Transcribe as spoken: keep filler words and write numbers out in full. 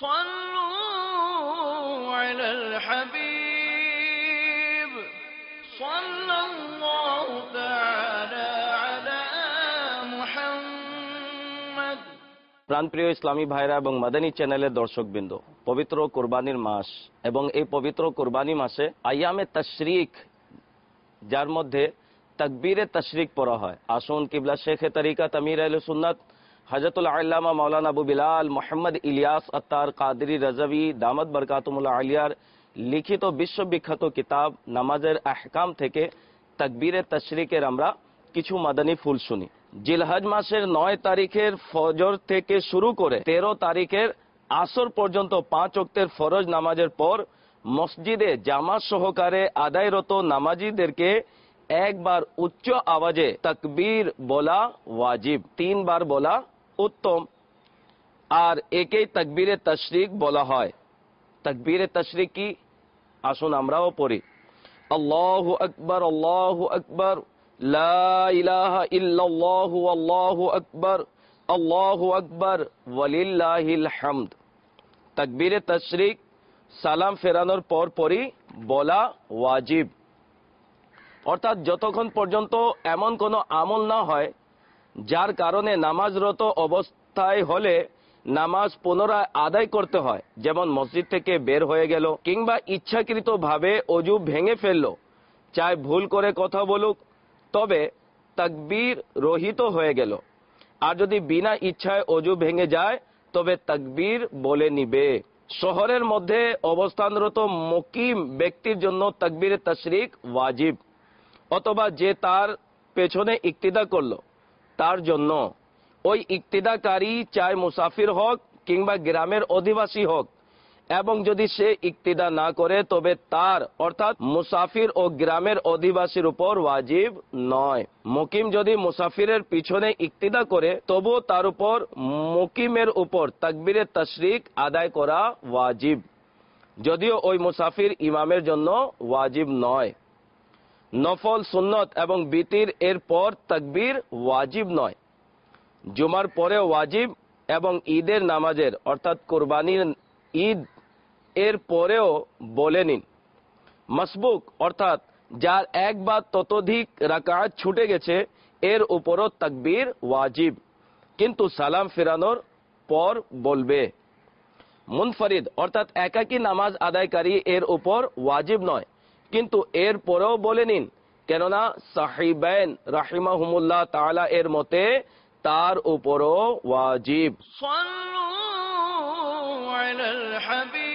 صلوا على الحبيب صلى الله تعالى على محمد। প্রাণপ্রিয় ইসলামী ভাইরা এবং মাদানী চ্যানেলের দর্শকবৃন্দ, পবিত্র কোরবানির মাস এবং এই পবিত্র কোরবানি মাসে আইয়ামে তাশরিক, যার মধ্যে তাকবীরে তাশরিক পড়া হয়, আসুন কিবলা শেখে তরিকা আমির আহলে সুন্নাত হযরতুল আল্লামা মাওলানা আবু বিলাল মোহাম্মদ ইলিয়াস আত্তার কাদরি রাজাভী দামাত বরকাতুহুল আলিয়ার লিখিত বিশ্ববিখ্যাত কিতাব নামাজের আহকাম থেকে তাকবীরে তাশরিকের আমরা কিছু মাদানী ফুল শুনি। জিলহজ মাসের নয় তারিখের ফজর থেকে শুরু করে তেরো তারিখের আসর পর্যন্ত পাঁচ ওয়াক্তের ফরজ নামাজের পর মসজিদে জামাত সহকারে আদায়রত নামাজীদেরকে একবার উচ্চ আওয়াজে তাকবীর বলা ওয়াজিব, তিনবার বলা উত্তম, আর একেই তাকবীরে তাশরিক বলা হয়। তাকবীরে তাশরিক কি? আসুন আমরাও পড়ি। আল্লাহু আকবার, আল্লাহু আকবার, লা ইলাহা ইল্লাল্লাহু আল্লাহু আকবার, আল্লাহু আকবার ওয়ালিল্লাহিল হামদ। তাকবীরে তাশরিক সালাম ফেরানোর পর পরই বলা ওয়াজিব, অর্থাৎ যতক্ষণ পর্যন্ত এমন কোনো আমল না হয় যার কারণে নামাজরত অবস্থায় হলে নামাজ পুনরায় আদায় করতে হয়, যেমন মসজিদ থেকে বের হয়ে গেল কিংবা ইচ্ছাকৃতভাবে অজু ভেঙে ফেলল, চাই ভুল করে কথা বলুক, তবে তাকবীর রহিত হয়ে গেল। আর যদি বিনা ইচ্ছায় অজু ভেঙে যায় তবে তাকবীর বলে নিবে। শহরের মধ্যে অবস্থানরত মুকিম ব্যক্তির জন্য তাকবীরে তাশরিক ওয়াজিব, অথবা যে তার পেছনে ইক্তিদা করলো তার জন্য। ওই ইক্তিদাকারী চাই মুসাফির হোক কিংবা গ্রামের অধিবাসী হোক, এবং যদি সে ইক্তিদা না করে তবে তার অর্থাৎ মুসাফির ও গ্রামের অধিবাসীর উপর ওয়াজিব নয়। মুকিম যদি মুসাফিরের পিছনে ইক্তিদা করে তবুও তার উপর মুকিমের উপর তাকবীরে তাশরিক আদায় করা ওয়াজিব, যদিও ওই মুসাফির ইমামের জন্য ওয়াজিব নয়। নফল, সুন্নত এবং বিতির এর পর তাকবীর ওয়াজিব নয়। জুমার পরে ওয়াজিব এবং ঈদের নামাজের অর্থাৎ কোরবানির ঈদ এর পরেও বলে নিন। মাসবুক অর্থাৎ যার এক বা ততোধিক রাকাত ছুটে গেছে এর উপরও তাকবীর ওয়াজিব, কিন্তু সালাম ফেরানোর পর বলবে। মুনফরিদ অর্থাৎ একাকী নামাজ আদায়কারী এর উপর ওয়াজিব নয়, কিন্তু এর পরেও বলে নিন, কেননা সাহিবাইন রাহিমাহুমুল্লাহ তাআলা এর মতে তার উপরও ওয়াজিব। صلوا على الحبيب